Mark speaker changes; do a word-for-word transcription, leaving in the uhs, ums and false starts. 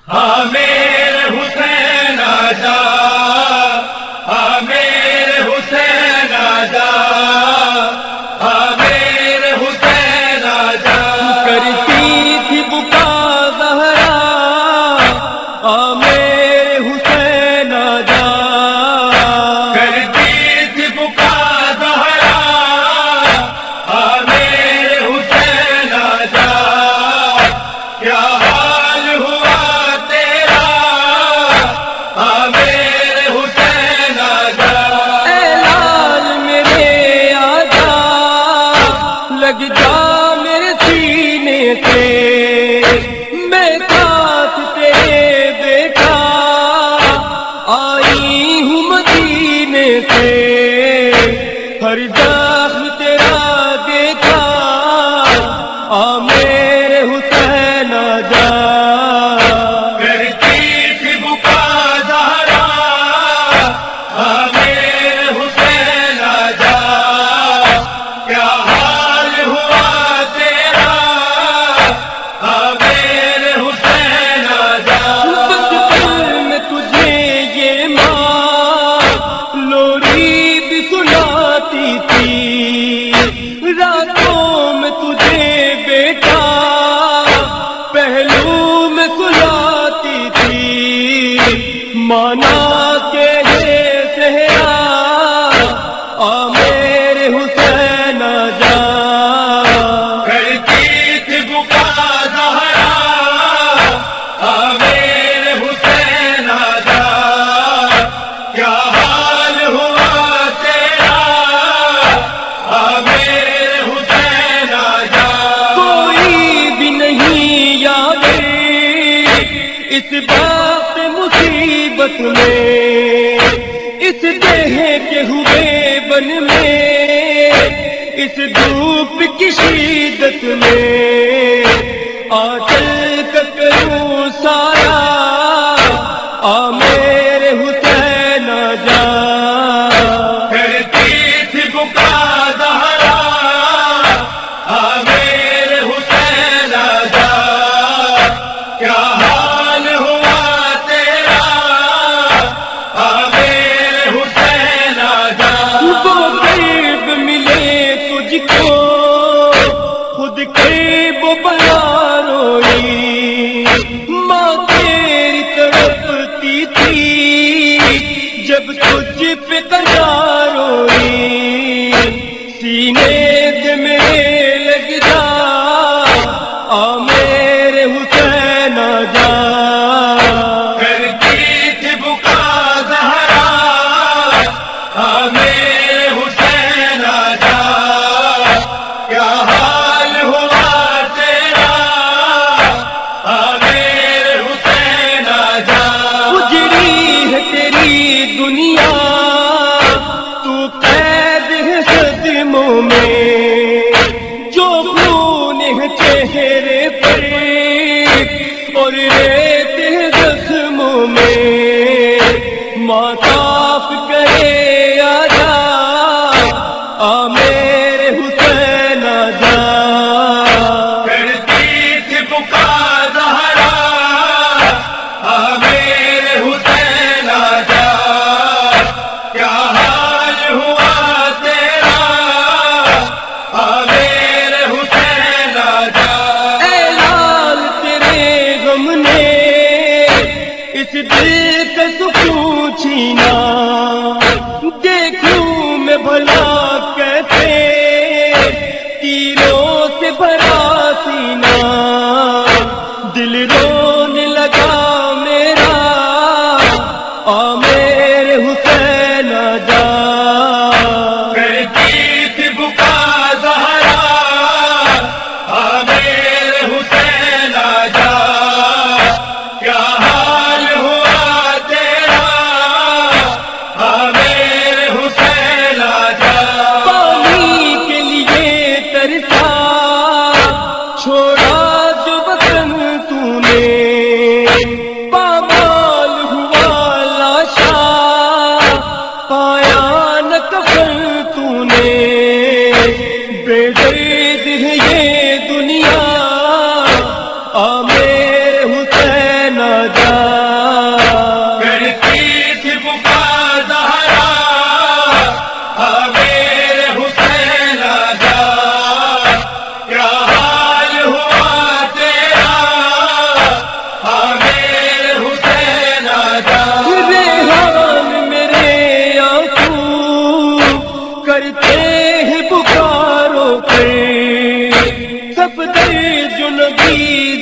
Speaker 1: ہاں میرے حسین آجا، ہاں میرے حسین آجا، ہاں میرے حسین آجا۔
Speaker 2: کرتی تھی بکا زہرا، آ میرے حسین آجا،
Speaker 1: کرتی تھی بکا زہرا، ہاں میرے حسین آجا۔ کیا حال ہوا تیرا، ہاں میرے حسین آجا۔
Speaker 2: اے لال میرے آجا، لگ جا میرے سینے سے، میں ساتھ تیرے بیٹا آئی ہوں مدینے سے، ہر زخم تیرا دیکھا، آ میرے حسین آجا،
Speaker 1: کرتی تھی بکا زہرا، ہاں میرے حسین آجا۔ کیا حال ہوا تیرا، ہاں میرے حسین آجا۔
Speaker 2: بچپن میں تجھے یہ ماں لوری بھی سناتی تھی، راتوں میں تجھے بیٹا پہلو میں سلاتی تھی، مانا کہ ہے صحرا، آ میرے حسین آجا،
Speaker 1: کرتی تھی بکا زہرا، ہاں میرے حسین آجا۔ کیا حال ہوا تیرا، ہاں میرے حسین آجا۔
Speaker 2: کوئی بھی نہیں یاد اس بات مصیبت میں، اس دیہ کے ہوئے بن میں، اس دھوپ کی شدت میں، آ چل کر کروں سارا، آ میرے حسین آجا،
Speaker 1: کرتی تھی بکا زہرا، ہاں میرے حسین آجا۔ کیا حال ہوا تیرا، ہاں میرے حسین آجا۔
Speaker 2: وہ قریب ملے تجھ کو خود قریب بلا روئی، ماں تیری تڑپتی تھی جب تجھ پہ قضا روئی، سینے سے میرے لگ جا، آ میرے حسین آجا،
Speaker 1: کرتی تھی بکا زہرا، ہاں میرے حسین آجا۔ کیا حال ہوا تیرا، ہاں میرے حسین آجا۔
Speaker 2: اجڑی ہے تیری دنیا، تو قید ہے صدموں میں، جو خون ہے چہرے پر اور ریت ہے زخموں میں، ماں صاف کرے آجا، آ میرے حسین آجا،
Speaker 1: کرتی تھی بکا زہرا، ہاں میرے حسین آجا۔ کیا حال ہوا تیرا، ہاں میرے حسین آجا۔
Speaker 2: اے لال تیرے غم نے اس دل کا سکون چھینا، دیکھوں میں بھلا کیسے تیروں سے بھرا سینا، دل رونے لگا میرا، آ میرے حسین آجا،
Speaker 1: کرتی تھی بکا زہرا، ہاں میرے حسین آجا۔ کیا حال ہوا تیرا، ہاں میرے حسین آجا۔
Speaker 2: پانی کے لیے ترسا چھوڑا جو وطن تو نے، کی